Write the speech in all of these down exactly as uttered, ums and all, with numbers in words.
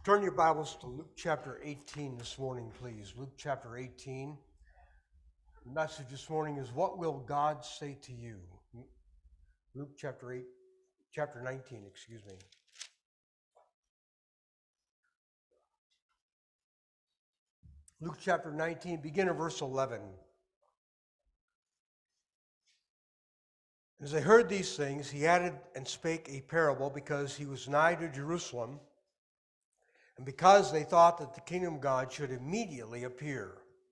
Turn your Bibles to Luke chapter eighteen this morning, please. Luke chapter eighteen. The message this morning is, what will God say to you? Luke chapter eight, chapter nineteen, excuse me. Luke chapter nineteen, begin at verse eleven. As they heard these things, he added and spake a parable, because he was nigh to Jerusalem, and because they thought that the kingdom of God should immediately appear.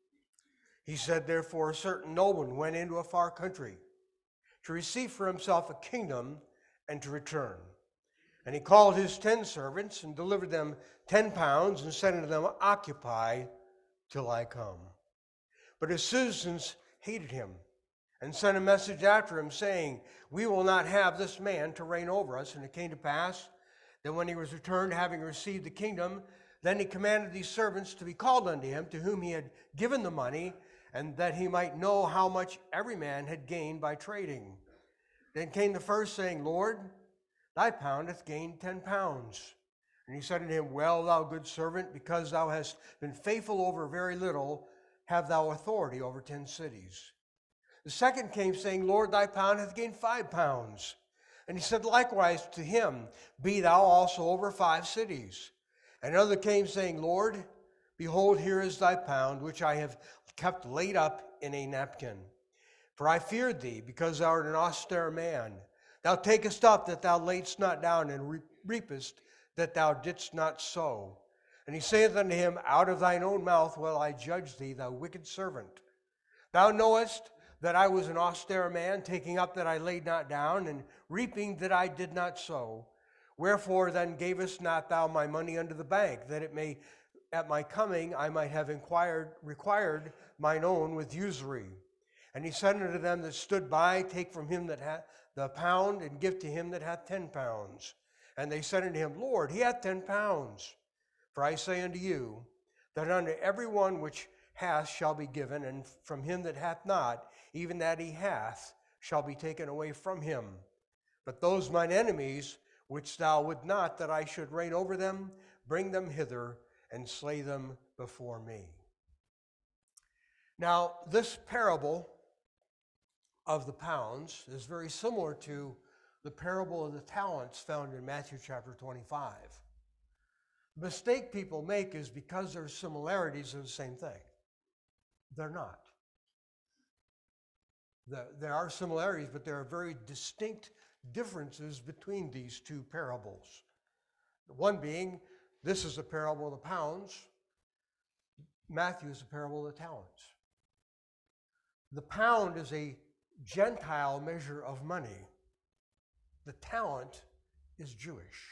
He said, therefore, a certain nobleman went into a far country to receive for himself a kingdom and to return. And he called his ten servants and delivered them ten pounds and said unto them, occupy till I come. But his citizens hated him and sent a message after him, saying, we will not have this man to reign over us. And it came to pass that when he was returned, having received the kingdom, then he commanded these servants to be called unto him, to whom he had given the money, and that he might know how much every man had gained by trading. Then came the first, saying, Lord, thy pound hath gained ten pounds. And he said unto him, well, thou good servant, because thou hast been faithful over very little, have thou authority over ten cities. The second came, saying, Lord, thy pound hath gained five pounds. And he said likewise to him, be thou also over five cities. And another came, saying, Lord, behold, here is thy pound, which I have kept laid up in a napkin. For I feared thee, because thou art an austere man. Thou takest up that thou laidst not down, and reapest that thou didst not sow. And he saith unto him, out of thine own mouth will I judge thee, thou wicked servant. Thou knowest that I was an austere man, taking up that I laid not down, and reaping that I did not sow. Wherefore then gavest not thou my money unto the bank, that it may at my coming I might have inquired, required mine own with usury? And he said unto them that stood by, take from him that hath the pound, and give to him that hath ten pounds. And they said unto him, Lord, he hath ten pounds. For I say unto you, that unto every one which hath shall be given, and from him that hath not, even that he hath, shall be taken away from him. But those mine enemies, which thou would not that I should reign over them, bring them hither, and slay them before me. Now, this parable of the pounds is very similar to the parable of the talents found in Matthew chapter twenty-five. The mistake people make is because there's similarities of the same thing. They're not. The, there are similarities, but there are very distinct differences between these two parables. One being, this is the parable of the pounds. Matthew is the parable of the talents. The pound is a Gentile measure of money. The talent is Jewish.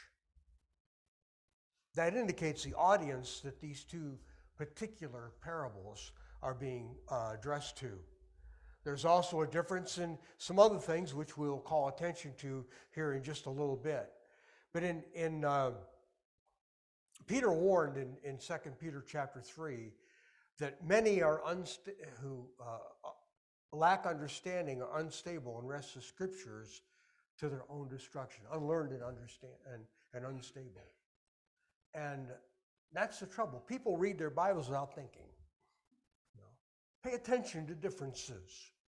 That indicates the audience that these two particular parables are being uh, addressed to. There's also a difference in some other things which we'll call attention to here in just a little bit. But in, in uh, Peter warned in, in Second Peter chapter three that many are unsta- who uh, lack understanding or unstable and wrest the scriptures to their own destruction, unlearned and understand and, and unstable. And that's the trouble. People read their Bibles without thinking. You know? Pay attention to differences.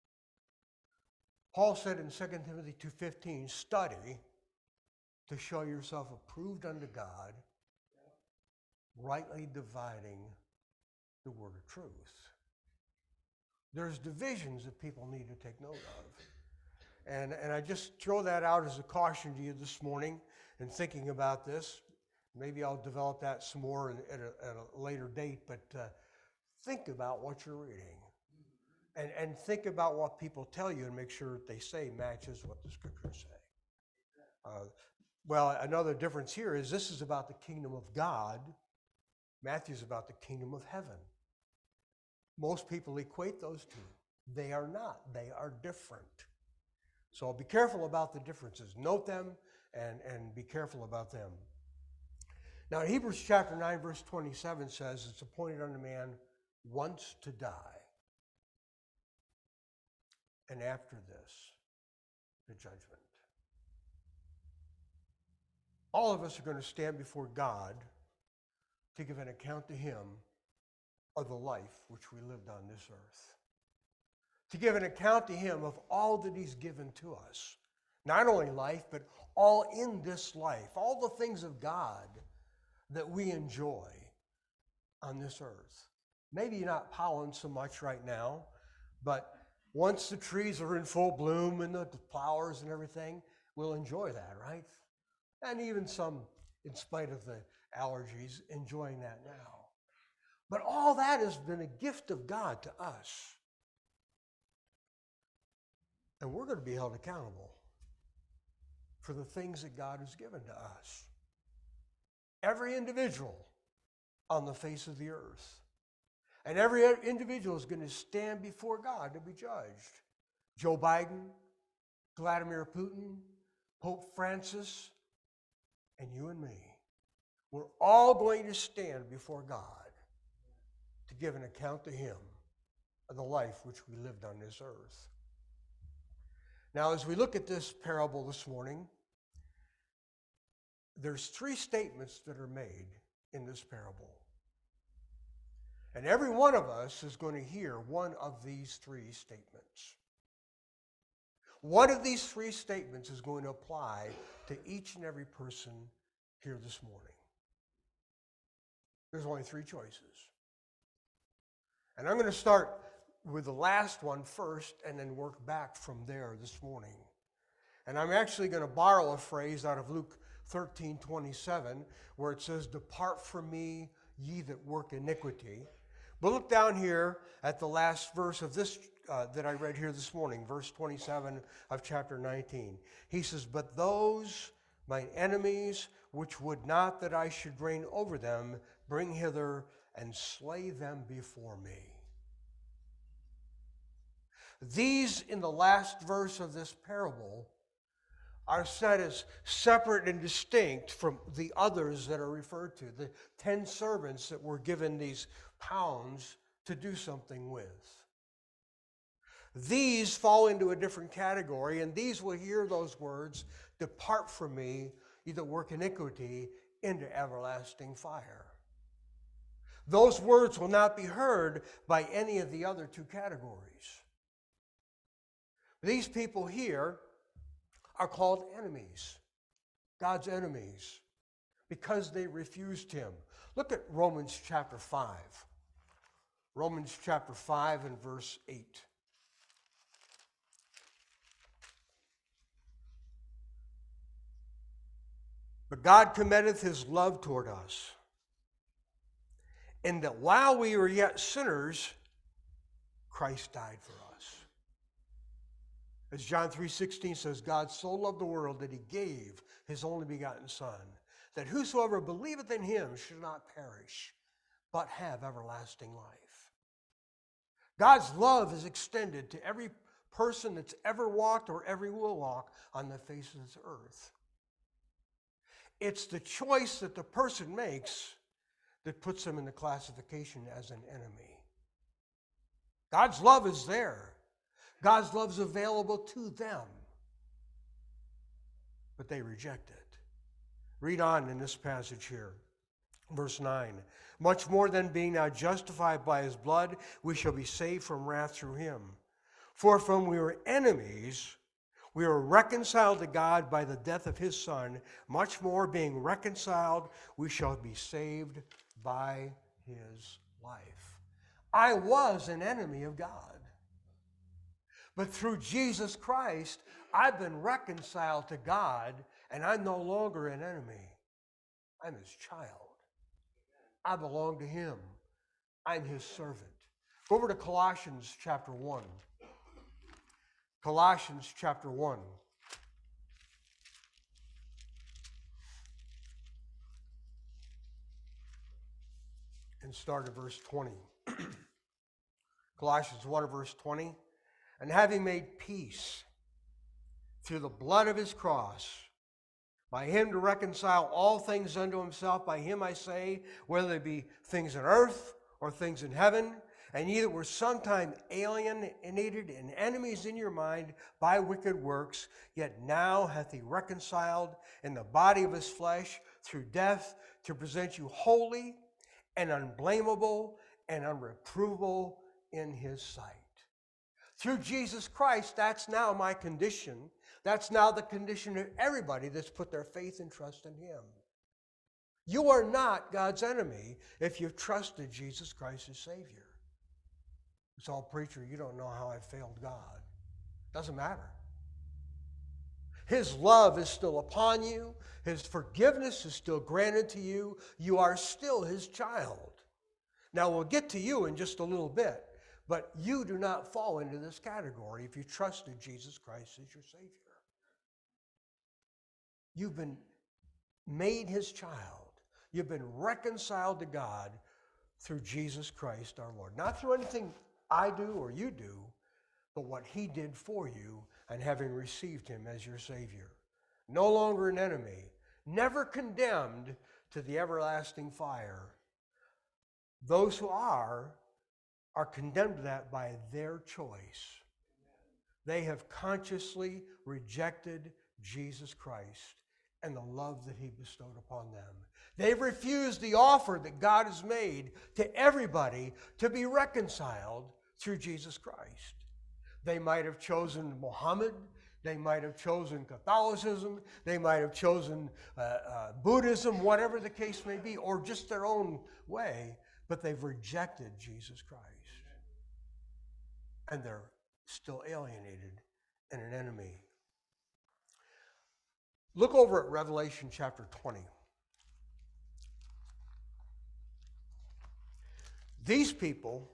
Paul said in Second Timothy two fifteen, study to show yourself approved unto God, rightly dividing the word of truth. There's divisions that people need to take note of. And, and I just throw that out as a caution to you this morning in thinking about this. Maybe I'll develop that some more at a, at a later date, but uh, think about what you're reading. And, and think about what people tell you and make sure that they say matches what the scriptures say. Uh, well, another difference here is this is about the kingdom of God. Matthew's about the kingdom of heaven. Most people equate those two. They are not. They are different. So be careful about the differences. Note them and, and be careful about them. Now, Hebrews chapter nine, verse twenty-seven says, it's appointed unto man once to die. And after this, the judgment. All of us are going to stand before God to give an account to him of the life which we lived on this earth. To give an account to him of all that he's given to us. Not only life, but all in this life. All the things of God that we enjoy on this earth. Maybe not pollen so much right now, but once the trees are in full bloom and the flowers and everything, we'll enjoy that, right? And even some, in spite of the allergies, enjoying that now. But all that has been a gift of God to us. And we're going to be held accountable for the things that God has given to us. Every individual on the face of the earth. And every individual is going to stand before God to be judged. Joe Biden, Vladimir Putin, Pope Francis, and you and me. We're all going to stand before God to give an account to him of the life which we lived on this earth. Now, as we look at this parable this morning, there's three statements that are made in this parable. And every one of us is going to hear one of these three statements. One of these three statements is going to apply to each and every person here this morning. There's only three choices. And I'm going to start with the last one first and then work back from there this morning. And I'm actually going to borrow a phrase out of Luke thirteen twenty-seven where it says, "Depart from me, ye that work iniquity." But look down here at the last verse of this uh, that I read here this morning, verse twenty-seven of chapter nineteen. He says, "But those mine enemies which would not that I should reign over them, bring hither and slay them before me." These, in the last verse of this parable, are set as separate and distinct from the others that are referred to, the ten servants that were given these pounds to do something with. These fall into a different category, and these will hear those words, "Depart from me, ye that work iniquity, into everlasting fire." Those words will not be heard by any of the other two categories. These people here are called enemies, God's enemies, because they refused him. Look at Romans chapter five. Romans chapter five and verse eight. "But God commendeth his love toward us, in that while we were yet sinners, Christ died for us." As John three sixteen says, "God so loved the world that he gave his only begotten Son, that whosoever believeth in him should not perish, but have everlasting life." God's love is extended to every person that's ever walked or ever will walk on the face of this earth. It's the choice that the person makes that puts them in the classification as an enemy. God's love is there. God's love is available to them. But they reject it. Read on in this passage here. Verse nine. "Much more than being now justified by his blood, we shall be saved from wrath through him. For from we were enemies, we were reconciled to God by the death of his Son. Much more, being reconciled, we shall be saved by his life." I was an enemy of God. But through Jesus Christ, I've been reconciled to God, and I'm no longer an enemy. I'm his child. I belong to him. I'm his servant. Go over to Colossians chapter one. Colossians chapter one. And start at verse twenty. Colossians one, verse twenty. "And having made peace through the blood of his cross, by him to reconcile all things unto himself, by him I say, whether they be things on earth or things in heaven, and ye that were sometime alienated and enemies in your mind by wicked works, yet now hath he reconciled in the body of his flesh through death, to present you holy and unblameable and unreprovable in his sight. Through Jesus Christ, that's now my condition. That's now the condition of everybody that's put their faith and trust in him. You are not God's enemy if you've trusted Jesus Christ as Savior. It's all, preacher, you don't know how I failed God. Doesn't matter. His love is still upon you. His forgiveness is still granted to you. You are still his child. Now, we'll get to you in just a little bit, but you do not fall into this category if you trusted Jesus Christ as your Savior. You've been made his child. You've been reconciled to God through Jesus Christ our Lord. Not through anything I do or you do, but what he did for you and having received him as your Savior. No longer an enemy, never condemned to the everlasting fire. Those who are, are condemned to that by their choice. They have consciously rejected Jesus Christ and the love that he bestowed upon them. They've refused the offer that God has made to everybody to be reconciled through Jesus Christ. They might have chosen Muhammad. They might have chosen Catholicism. They might have chosen uh, uh, Buddhism, whatever the case may be, or just their own way, but they've rejected Jesus Christ. And they're still alienated and an enemy. Look over at Revelation chapter twenty. These people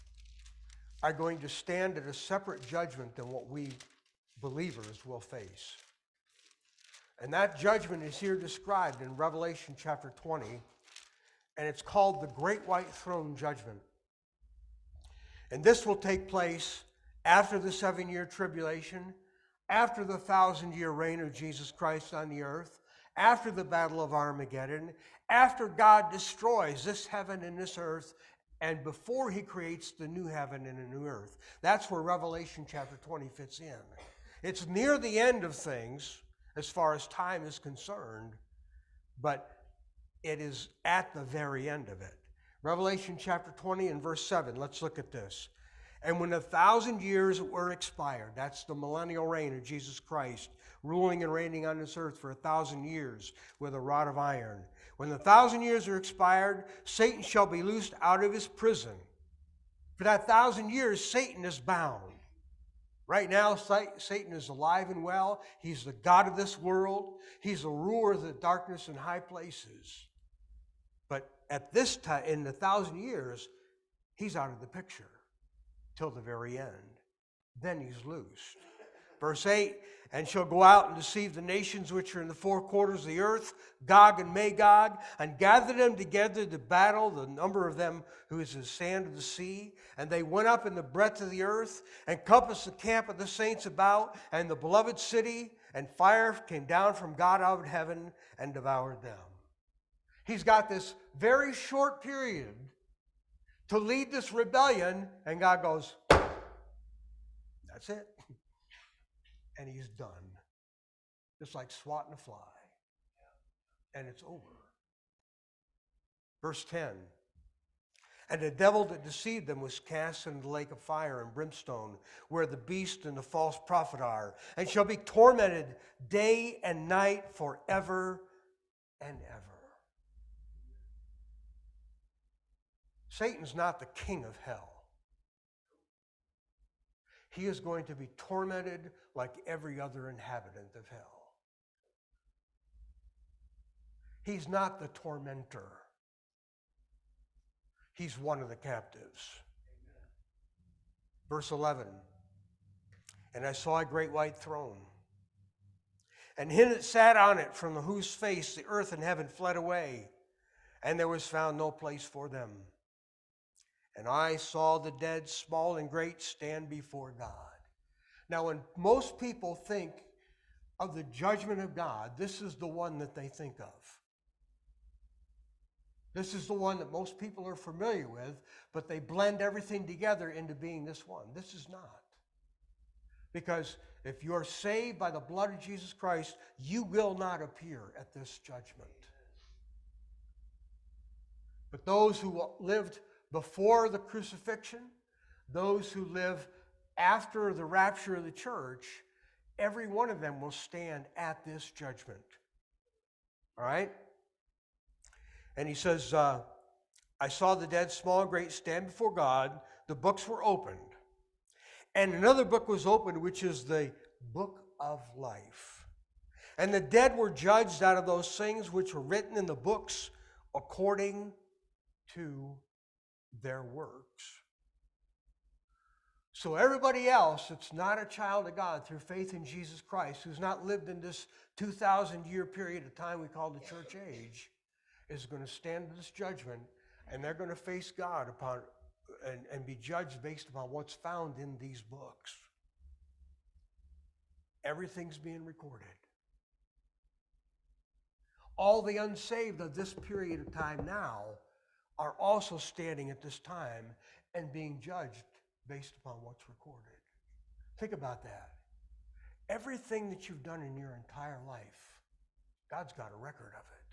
are going to stand at a separate judgment than what we believers will face. And that judgment is here described in Revelation chapter twenty, and it's called the Great White Throne Judgment. And this will take place after the seven-year tribulation, after the thousand-year reign of Jesus Christ on the earth, after the Battle of Armageddon, after God destroys this heaven and this earth, and before he creates the new heaven and a new earth. That's where Revelation chapter twenty fits in. It's near the end of things as far as time is concerned, but it is at the very end of it. Revelation chapter twenty and verse seven, let's look at this. And when a thousand years were expired, that's the millennial reign of Jesus Christ, ruling and reigning on this earth for a thousand years with a rod of iron. When the thousand years are expired, Satan shall be loosed out of his prison. For that thousand years, Satan is bound. Right now, Satan is alive and well. He's the god of this world. He's the ruler of the darkness in high places. But at this time, in the thousand years, he's out of the picture till the very end. Then he's loosed. Verse eight, and shall go out and deceive the nations which are in the four quarters of the earth, Gog and Magog, and gather them together to battle, the number of them who is the sand of the sea. And they went up in the breadth of the earth, and compassed the camp of the saints about, and the beloved city, and fire came down from God out of heaven, and devoured them. He's got this very short period to lead this rebellion, and God goes, that's it. And he's done. Just like swatting a fly. And it's over. Verse ten. And the devil that deceived them was cast into the lake of fire and brimstone, where the beast and the false prophet are, and shall be tormented day and night forever and ever. Satan's not the king of hell. He is going to be tormented like every other inhabitant of hell. He's not the tormentor. He's one of the captives. Verse eleven. And I saw a great white throne, and him that sat on it, from whose face the earth and heaven fled away, and there was found no place for them. And I saw the dead, small and great, stand before God. Now, when most people think of the judgment of God, this is the one that they think of. This is the one that most people are familiar with, but they blend everything together into being this one. This is not. Because if you're saved by the blood of Jesus Christ, you will not appear at this judgment. But those who lived before the crucifixion, those who live after the rapture of the church, every one of them will stand at this judgment. All right? And he says, uh, I saw the dead, small and great, stand before God. The books were opened. And another book was opened, which is the book of life. And the dead were judged out of those things which were written in the books according to their works. So everybody else that's not a child of God through faith in Jesus Christ, who's not lived in this two thousand year period of time we call the church age, is going to stand to this judgment, and they're going to face God upon and, and be judged based upon what's found in these books. Everything's being recorded. All the unsaved of this period of time now are also standing at this time and being judged based upon what's recorded. Think about that. Everything that you've done in your entire life, God's got a record of it.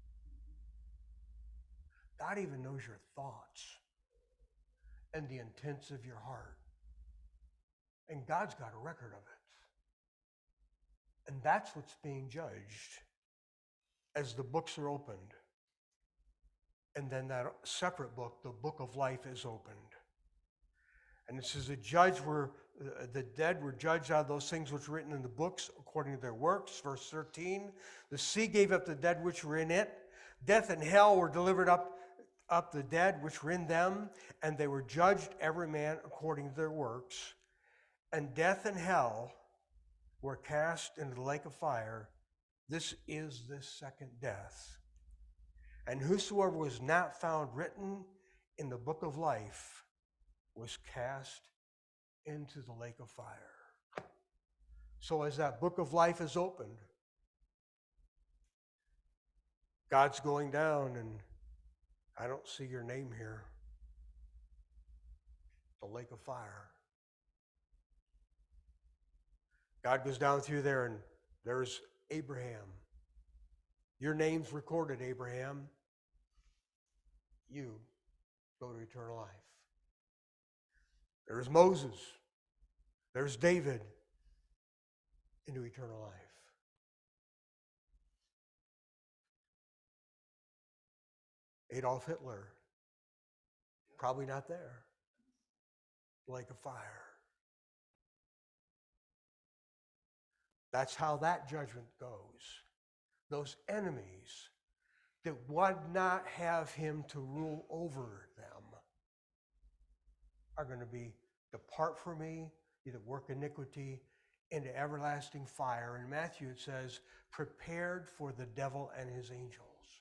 God even knows your thoughts and the intents of your heart. And God's got a record of it. And that's what's being judged as the books are opened. And then that separate book, the book of life, is opened. And it says the judge were, the dead were judged out of those things which were written in the books according to their works. Verse thirteen, the sea gave up the dead which were in it. Death and hell were delivered up, up the dead which were in them, and they were judged every man according to their works. And death and hell were cast into the lake of fire. This is the second death. And whosoever was not found written in the book of life was cast into the lake of fire. So as that book of life is opened, God's going down, and I don't see your name here. The lake of fire. God goes down through there, and there's Abraham. Your name's recorded, Abraham. You go to eternal life. There's Moses. There's David into eternal life. Adolf Hitler, probably not there. Lake of fire. That's how that judgment goes. Those enemies that would not have him to rule over them are going to be, depart from me, you that work iniquity, into everlasting fire. In Matthew it says, prepared for the devil and his angels.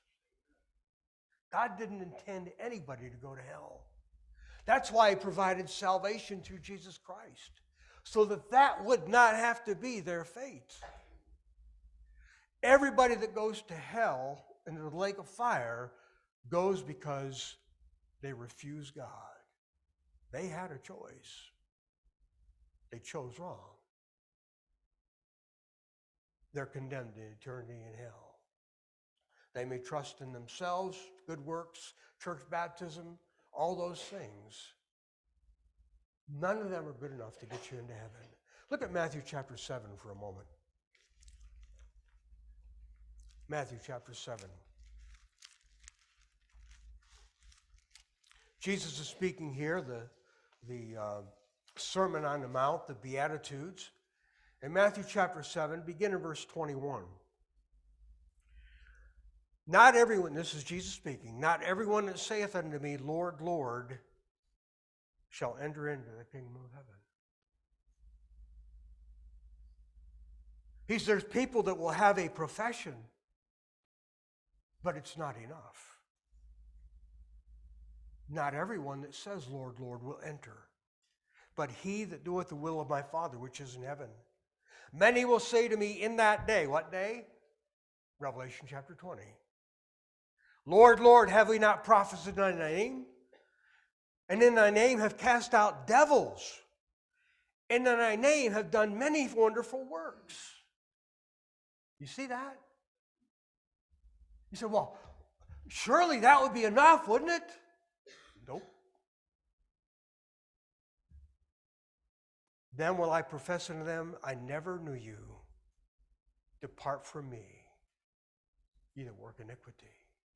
God didn't intend anybody to go to hell. That's why he provided salvation through Jesus Christ, so that that would not have to be their fate. Everybody that goes to hell into the lake of fire goes because they refuse God. They had a choice. They chose wrong. They're condemned to eternity in hell. They may trust in themselves, good works, church baptism, all those things. None of them are good enough to get you into heaven. Look at Matthew chapter seven for a moment. Matthew chapter seven. Jesus is speaking here, the, the uh, Sermon on the Mount, the Beatitudes. In Matthew chapter seven, begin in verse twenty-one. Not everyone, this is Jesus speaking, not everyone that saith unto me, Lord, Lord, shall enter into the kingdom of heaven. He says there's people that will have a profession, but it's not enough. Not everyone that says, Lord, Lord, will enter, but he that doeth the will of my Father which is in heaven. Many will say to me in that day, what day? Revelation chapter twenty. Lord, Lord, have we not prophesied in thy name? And in thy name have cast out devils, and in thy name have done many wonderful works. You see that? You say, well, Surely that would be enough, wouldn't it? Nope. Then will I profess unto them, I never knew you. Depart from me, ye that work iniquity.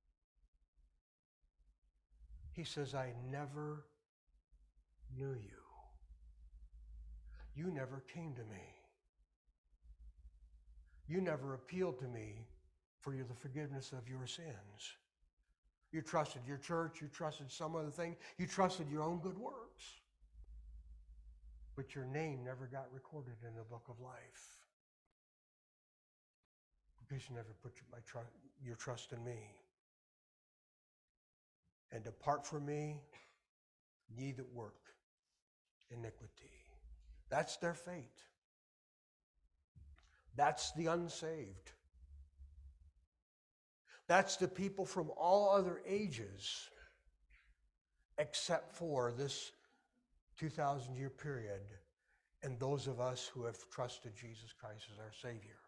He says, I never knew you. You never came to me. You never appealed to me for the forgiveness of your sins. You trusted your church, you trusted some other thing, you trusted your own good works. But your name never got recorded in the book of life. Because you never put your, my tr- your trust in me. And depart from me, ye that work iniquity. That's their fate. That's the unsaved. That's the people from all other ages, except for this two thousand year period, and those of us who have trusted Jesus Christ as our Savior.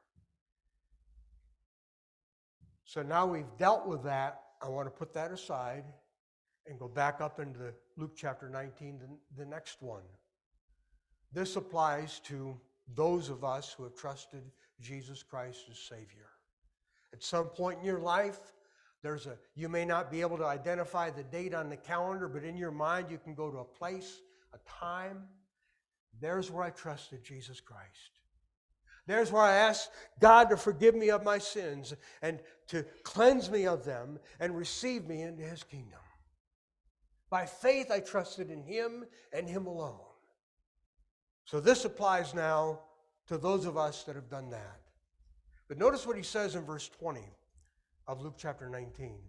So now we've dealt with that. I want to put that aside and go back up into the Luke chapter nineteen, the, the next one. This applies to those of us who have trusted Jesus Christ as Savior. At some point in your life, there's a you may not be able to identify the date on the calendar, but in your mind you can go to a place, a time. There's where I trusted Jesus Christ. There's where I asked God to forgive me of my sins and to cleanse me of them and receive me into His kingdom. By faith, I trusted in Him and Him alone. So this applies now to those of us that have done that. But notice what he says in verse twenty of Luke chapter nineteen.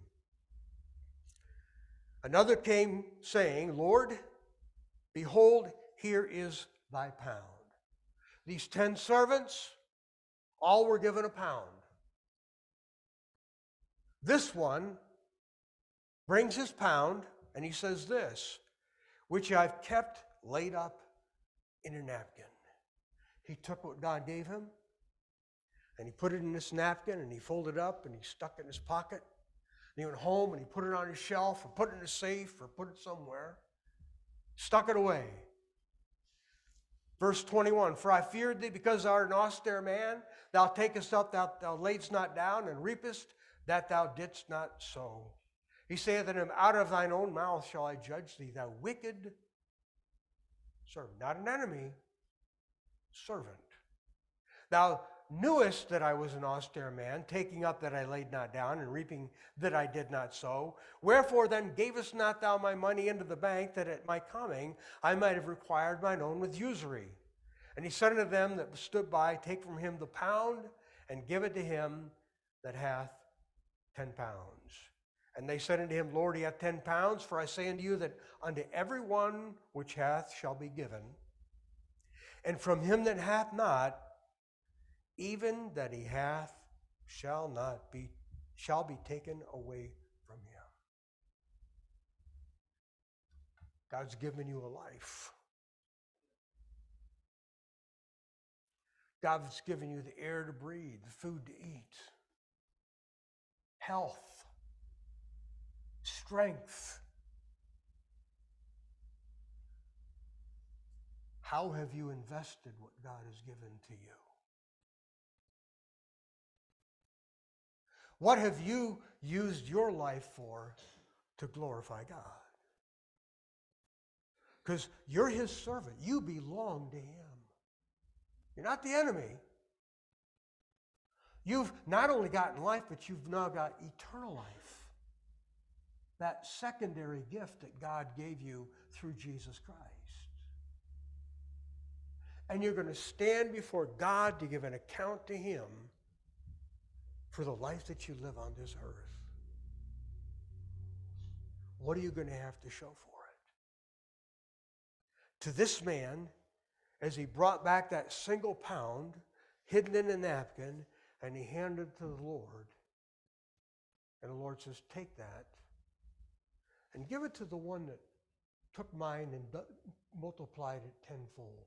Another came saying, Lord, behold, here is thy pound. These ten servants, all were given a pound. This one brings his pound, and he says this, which I've kept laid up in a napkin. He took what God gave him, and he put it in this napkin, and he folded it up, and he stuck it in his pocket. And he went home, and he put it on his shelf, or put it in a safe, or put it somewhere. Stuck it away. Verse twenty-one, for I feared thee, because thou art an austere man. Thou takest up, thou, thou laidst not down, and reapest that thou didst not sow. He saith unto him, out of thine own mouth shall I judge thee, thou wicked servant. Not an enemy, servant. Thou knewest that I was an austere man, taking up that I laid not down, and reaping that I did not sow. Wherefore then gavest not thou my money into the bank, that at my coming I might have required mine own with usury? And he said unto them that stood by, take from him the pound, and give it to him that hath ten pounds. And they said unto him, Lord, he hath ten pounds, for I say unto you that unto every one which hath shall be given, and from him that hath not, even that he hath shall not be shall be taken away from him. God's given you a life. God's given you the air to breathe, the food to eat, health, strength. How have you invested what God has given to you? What have you used your life for to glorify God? Because you're His servant. You belong to Him. You're not the enemy. You've not only gotten life, but you've now got eternal life. That secondary gift that God gave you through Jesus Christ. And you're going to stand before God to give an account to Him for the life that you live on this earth. What are you going to have to show for it? To this man, as he brought back that single pound hidden in a napkin, and he handed it to the Lord, and the Lord says, take that and give it to the one that took mine and multiplied it tenfold.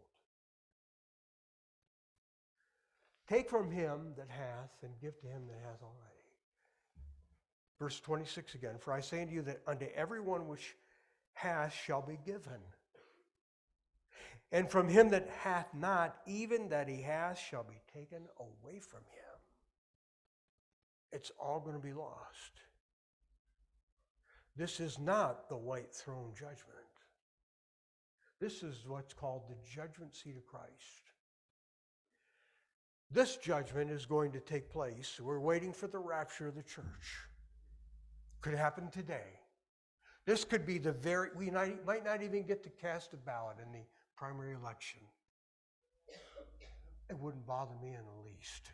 Take from him that hath, and give to him that hath already. Verse twenty-six again, for I say unto you that unto everyone which hath shall be given. And from him that hath not, even that he has shall be taken away from him. It's all going to be lost. This is not the white throne judgment. This is what's called the judgment seat of Christ. This judgment is going to take place. We're waiting for the rapture of the church. Could happen today. This could be the very, we might, might not even get to cast a ballot in the primary election. It wouldn't bother me in the least.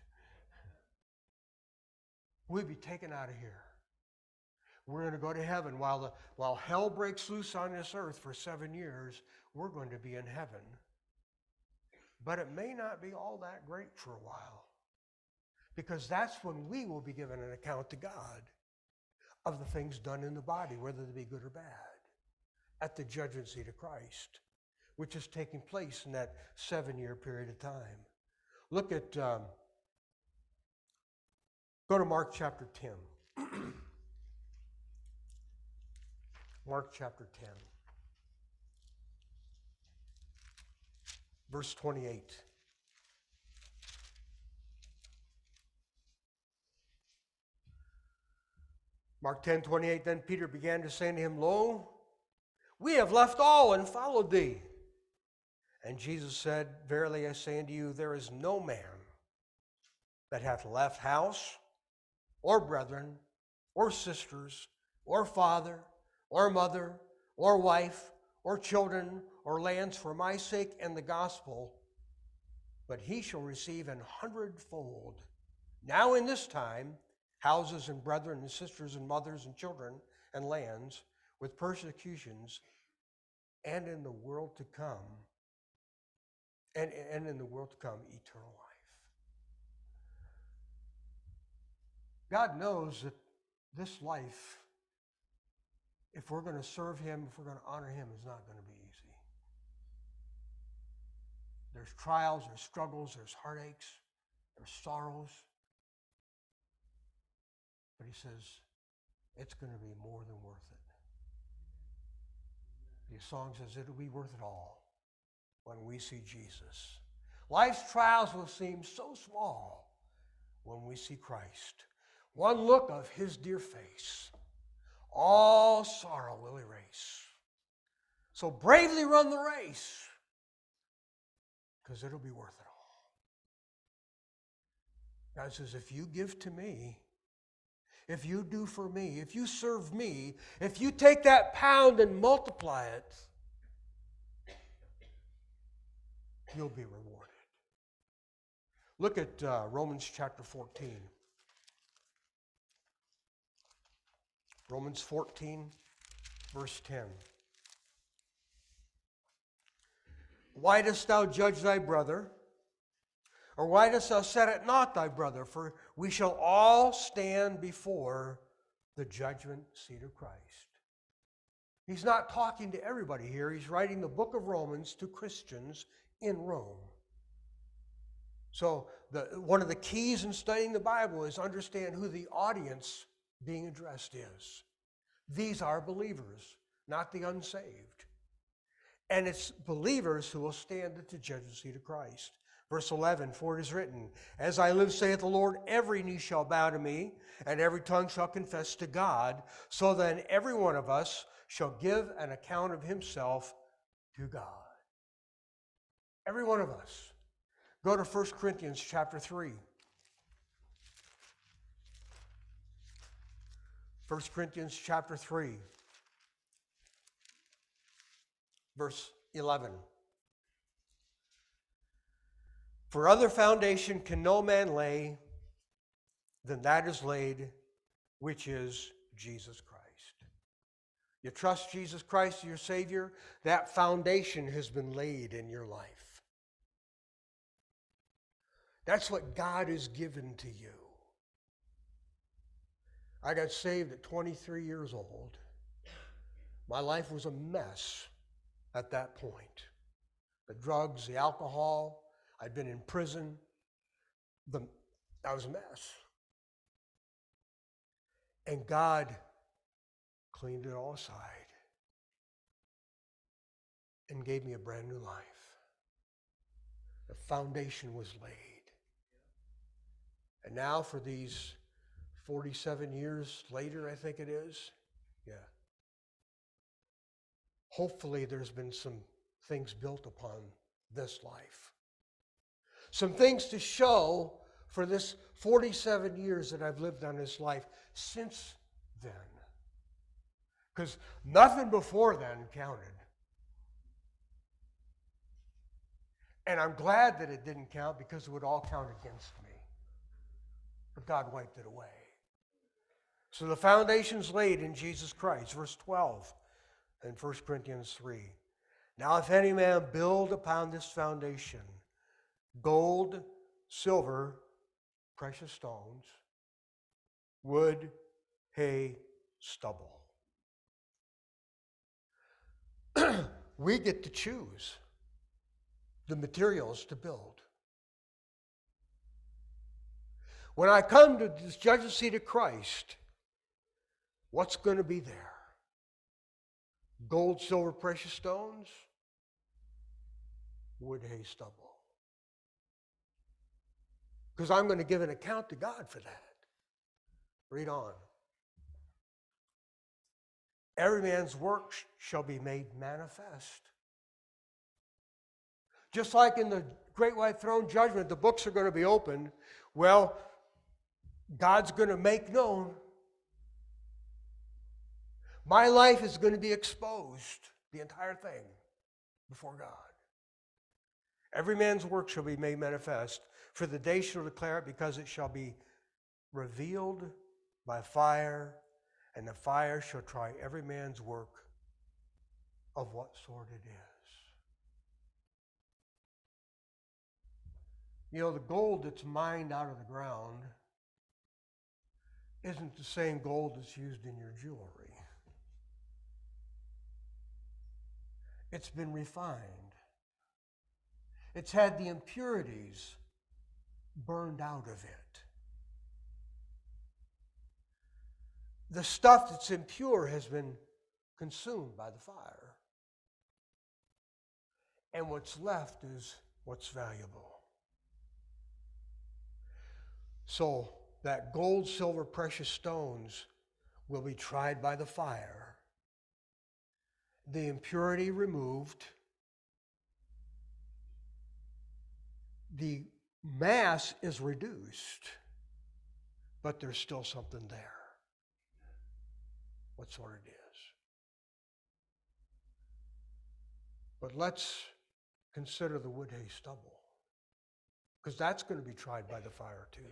We'd be taken out of here. We're going to go to heaven. While, the, while hell breaks loose on this earth for seven years, we're going to be in heaven. But it may not be all that great for a while. Because that's when we will be given an account to God of the things done in the body, whether they be good or bad, at the judgment seat of Christ, which is taking place in that seven-year period of time. Look at, um, go to Mark chapter ten. Mark chapter ten. Verse twenty-eight. Mark ten, twenty-eight, then Peter began to say unto him, Lo, we have left all and followed thee. And Jesus said, Verily I say unto you, there is no man that hath left house, or brethren, or sisters, or father, or mother, or wife, or children, or lands for my sake and the gospel, but he shall receive an hundredfold. Now in this time, houses and brethren and sisters and mothers and children and lands with persecutions, and in the world to come, and, and in the world to come, eternal life. God knows that this life, if we're going to serve him, if we're going to honor him, is not going to be easy. There's trials, there's struggles, there's heartaches, there's sorrows. But he says, it's going to be more than worth it. The song says it'll be worth it all when we see Jesus. Life's trials will seem so small when we see Christ. One look of his dear face, all sorrow will erase. So bravely run the race, because it'll be worth it all. God says, if you give to me, if you do for me, if you serve me, if you take that pound and multiply it, you'll be rewarded. Look at uh, Romans chapter fourteen. Romans fourteen, verse ten. Why dost thou judge thy brother? Or why dost thou set at naught thy brother? For we shall all stand before the judgment seat of Christ. He's not talking to everybody here. He's writing the book of Romans to Christians in Rome. So the, one of the keys in studying the Bible is understand who the audience being addressed is. These are believers, not the unsaved. And it's believers who will stand at the judgment seat of Christ. Verse eleven, for it is written, As I live, saith the Lord, every knee shall bow to me, and every tongue shall confess to God. So then every one of us shall give an account of himself to God. Every one of us. Go to First Corinthians chapter three. First Corinthians chapter three, verse eleven. For other foundation can no man lay than that is laid, which is Jesus Christ. You trust Jesus Christ, your Savior, that foundation has been laid in your life. That's what God has given to you. I got saved at twenty-three years old. My life was a mess at that point. The drugs, the alcohol, I'd been in prison. The, that was a mess. And God cleaned it all aside and gave me a brand new life. The foundation was laid. And now for these forty-seven years later, I think it is, yeah. Hopefully there's been some things built upon this life. Some things to show for this forty-seven years that I've lived on this life since then. Because nothing before then counted. And I'm glad that it didn't count because it would all count against me. But God wiped it away. So the foundation's laid in Jesus Christ. Verse twelve in First Corinthians three. Now if any man build upon this foundation gold, silver, precious stones, wood, hay, stubble. We get to choose the materials to build. When I come to this judgment seat of Christ, what's going to be there? Gold, silver, precious stones, wood, hay, stubble. Because I'm going to give an account to God for that. Read on. Every man's work shall be made manifest. Just like in the great white throne judgment, the books are going to be opened. Well, God's going to make known. My life is going to be exposed, the entire thing, before God. Every man's work shall be made manifest, for the day shall declare it, because it shall be revealed by fire, and the fire shall try every man's work of what sort it is. You know, the gold that's mined out of the ground isn't the same gold that's used in your jewelry. It's been refined. It's had the impurities burned out of it. The stuff that's impure has been consumed by the fire. And what's left is what's valuable. So that gold, silver, precious stones will be tried by the fire, the impurity removed, the mass is reduced, but there's still something there. What sort it is. But let's consider the wood, hay, stubble, because that's going to be tried by the fire too.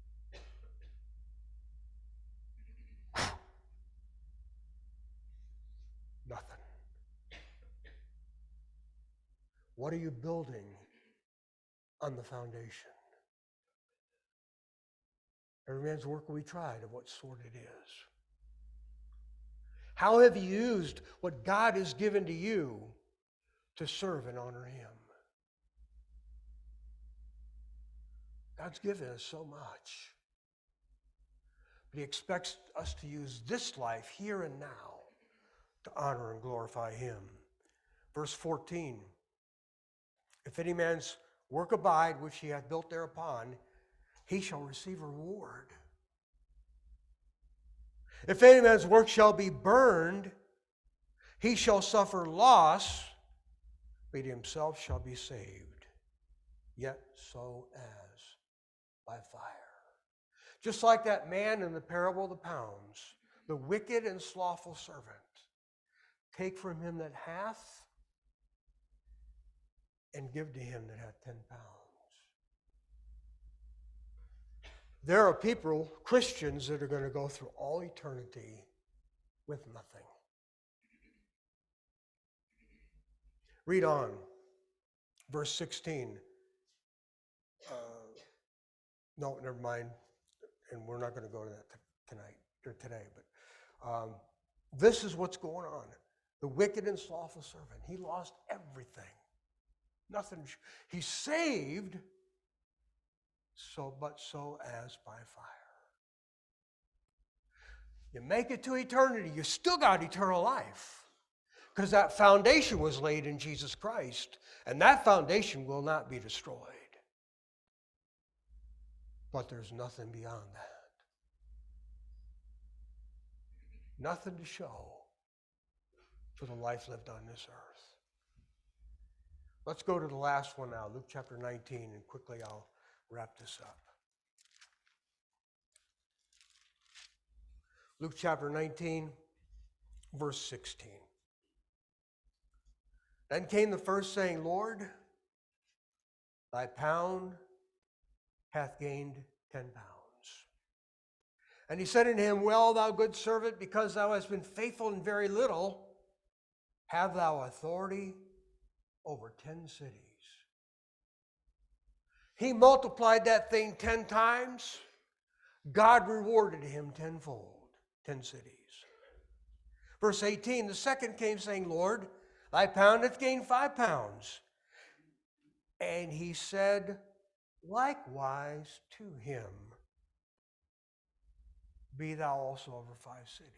Nothing. What are you building on the foundation? Every man's work will be tried of what sort it is. How have you used what God has given to you to serve and honor Him? God's given us so much. But He expects us to use this life here and now to honor and glorify Him. Verse fourteen, if any man's work abide, which he hath built thereupon, he shall receive a reward. If any man's work shall be burned, he shall suffer loss, but he himself shall be saved, yet so as by fire. Just like that man in the parable of the pounds, the wicked and slothful servant. Take from him that hath, and give to him that hath ten pounds. There are people, Christians, that are going to go through all eternity with nothing. Read on, verse sixteen. Uh, no, never mind, and we're not going to go to that t- tonight or today. But um, this is what's going on. The wicked and slothful servant, he lost everything. Nothing. He's saved, so but so as by fire. You make it to eternity, you still got eternal life. Because that foundation was laid in Jesus Christ, and that foundation will not be destroyed. But there's nothing beyond that. Nothing to show for the life lived on this earth. Let's go to the last one now, Luke chapter nineteen, and quickly I'll wrap this up. Luke chapter nineteen, verse sixteen. Then came the first, saying, Lord, thy pound hath gained ten pounds. And he said unto him, Well, thou good servant, because thou hast been faithful in very little, have thou authority over ten cities. He multiplied that thing ten times. God rewarded him tenfold, ten cities. Verse eighteen, the second came saying, Lord, thy pound hath gained five pounds. And he said likewise to him, be thou also over five cities.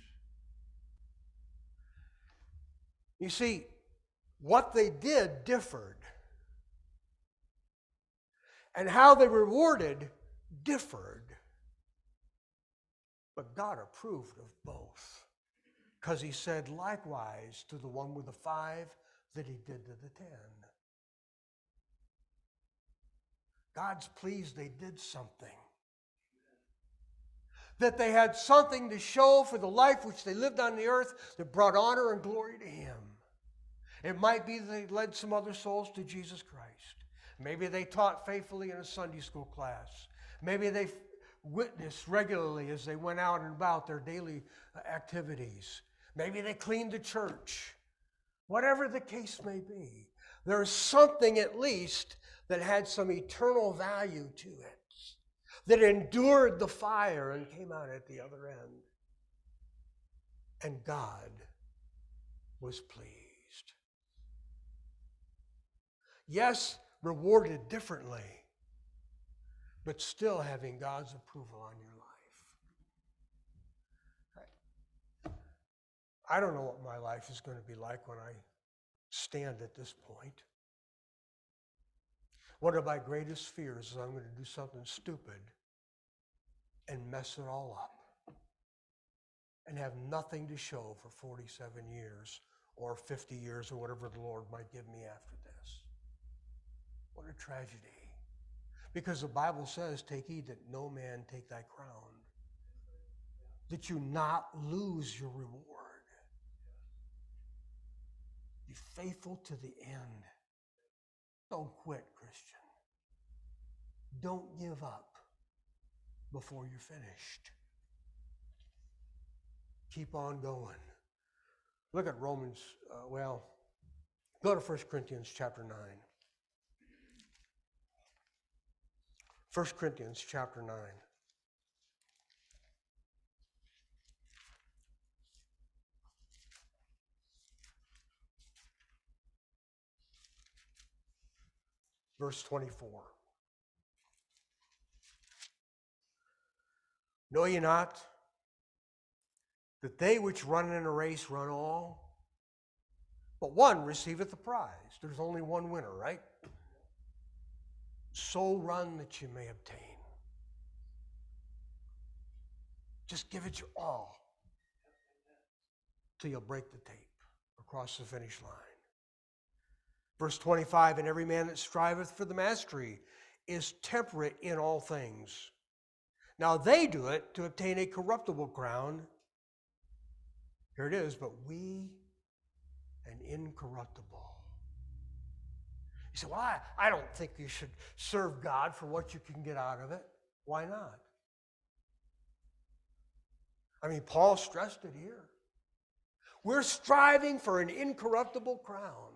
You see, what they did differed. And how they rewarded differed. But God approved of both. Because he said likewise to the one with the five that he did to the ten. God's pleased they did something. That they had something to show for the life which they lived on the earth that brought honor and glory to him. It might be that they led some other souls to Jesus Christ. Maybe they taught faithfully in a Sunday school class. Maybe they witnessed regularly as they went out and about their daily activities. Maybe they cleaned the church. Whatever the case may be, there's something at least that had some eternal value to it, that endured the fire and came out at the other end. And God was pleased. Yes, rewarded differently, but still having God's approval on your life. I don't know what my life is going to be like when I stand at this point. One of my greatest fears is I'm going to do something stupid and mess it all up and have nothing to show for forty-seven years or fifty years or whatever the Lord might give me after this. What a tragedy. Because the Bible says, take heed that no man take thy crown, that you not lose your reward. Be faithful to the end. Don't quit, Christian. Don't give up before you're finished. Keep on going. Look at Romans, uh, well, go to First Corinthians chapter nine. First Corinthians chapter nine. Verse twenty-four. Know ye not that they which run in a race run all, but one receiveth the prize? There's only one winner, right? So run that you may obtain. Just give it your all till you'll break the tape across the finish line. Verse twenty-five, and every man that striveth for the mastery is temperate in all things. Now they do it to obtain a corruptible crown. Here it is, but we an incorruptible. You say, well, I, I don't think you should serve God for what you can get out of it. Why not? I mean, Paul stressed it here. We're striving for an incorruptible crown.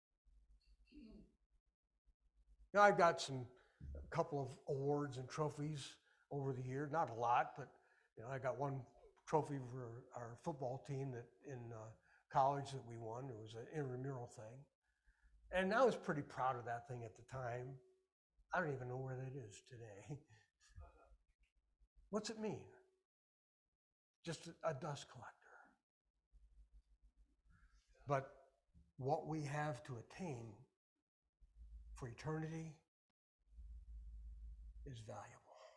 Now, I've got some, a couple of awards and trophies over the year. Not a lot, but you know, I got one trophy for our football team that in uh, college that we won. It was an intramural thing. And I was pretty proud of that thing at the time. I don't even know where that is today. What's it mean? just a dust collector. But what we have to attain for eternity is valuable.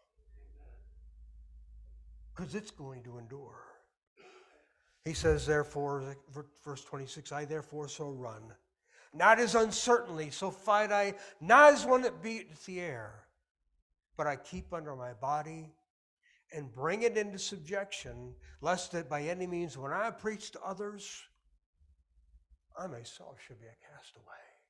Because it's going to endure. He says, therefore, verse twenty-six, I therefore so run, not as uncertainly, so fight I, not as one that beats the air, but I keep under my body and bring it into subjection, lest that by any means when I preach to others, I myself should be a castaway.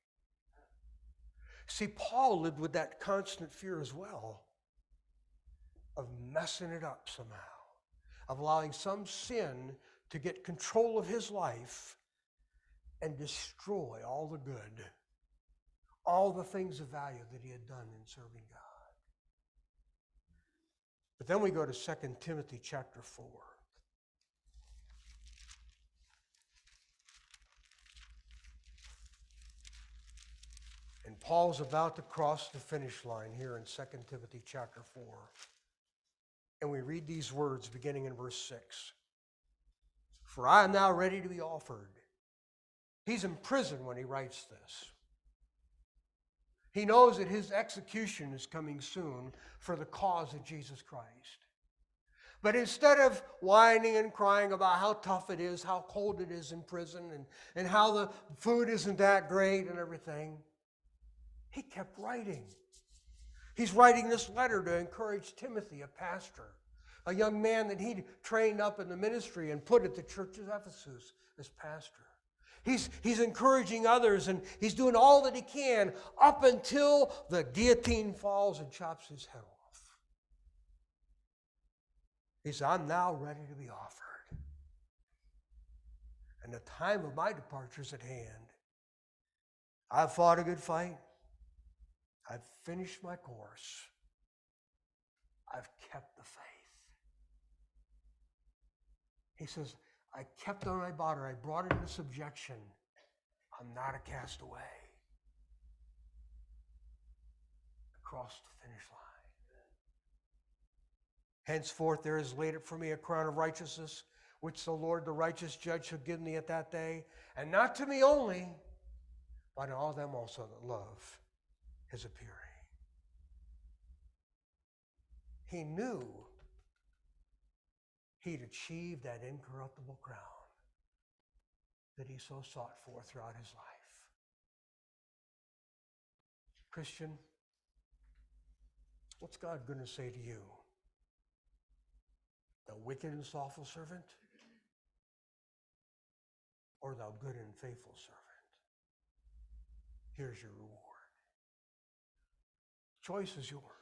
See, Paul lived with that constant fear as well of messing it up somehow, of allowing some sin to get control of his life and destroy all the good, all the things of value that he had done in serving God. But then we go to Second Timothy chapter four. And Paul's about to cross the finish line here in Second Timothy chapter four. And we read these words beginning in verse six. For I am now ready to be offered. He's in prison when he writes this. He knows that his execution is coming soon for the cause of Jesus Christ. But instead of whining and crying about how tough it is, how cold it is in prison, and, and how the food isn't that great and everything, he kept writing. He's writing this letter to encourage Timothy, a pastor, a young man that he'd trained up in the ministry and put at the church of Ephesus as pastor. He's, he's encouraging others, and he's doing all that he can up until the guillotine falls and chops his head off. He said, I'm now ready to be offered. And the time of my departure is at hand. I've fought a good fight. I've finished my course. I've kept the faith. He says, I kept on my body. I brought it into subjection. I'm not a castaway. I crossed the finish line. Henceforth there is laid up for me a crown of righteousness, which the Lord, the righteous judge, shall give me at that day, and not to me only, but to all them also that love his appearing. He knew he'd achieved that incorruptible crown that he so sought for throughout his life. Christian, what's God going to say to you? Thou wicked and slothful servant? Or thou good and faithful servant? Here's your reward. Choice is yours.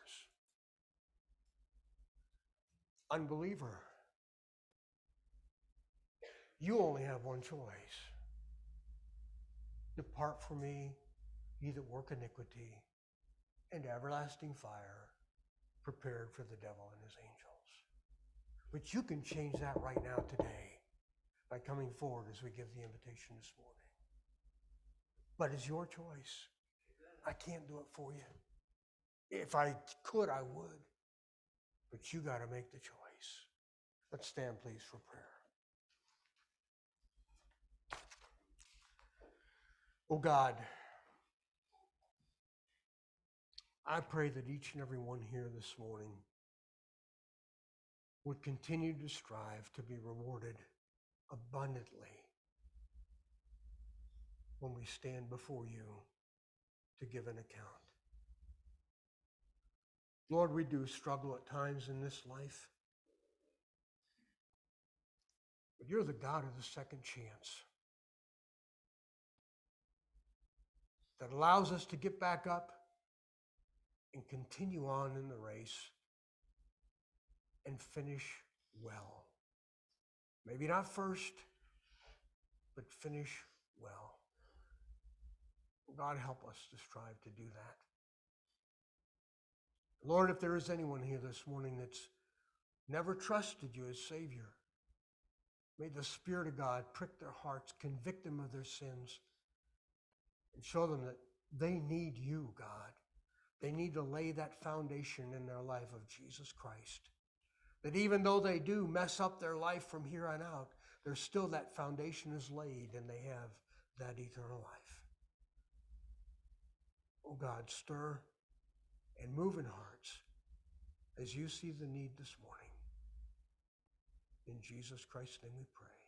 Unbeliever, you only have one choice. Depart from me, ye that work iniquity, and everlasting fire prepared for the devil and his angels. But you can change that right now today by coming forward as we give the invitation this morning. But it's your choice. I can't do it for you. If I could, I would. But you got to make the choice. Let's stand, please, for prayer. Oh God, I pray that each and every one here this morning would continue to strive to be rewarded abundantly when we stand before you to give an account. Lord, we do struggle at times in this life, but you're the God of the second chance that allows us to get back up and continue on in the race and finish well. Maybe not first, but finish well. God, help us to strive to do that. Lord, if there is anyone here this morning that's never trusted you as Savior, may the Spirit of God prick their hearts, convict them of their sins, and show them that they need you, God. They need to lay that foundation in their life of Jesus Christ, That even though they do mess up their life from here on out, there's still that foundation is laid and they have that eternal life. Oh God, stir and move in hearts as you see the need this morning. In Jesus Christ's name we pray.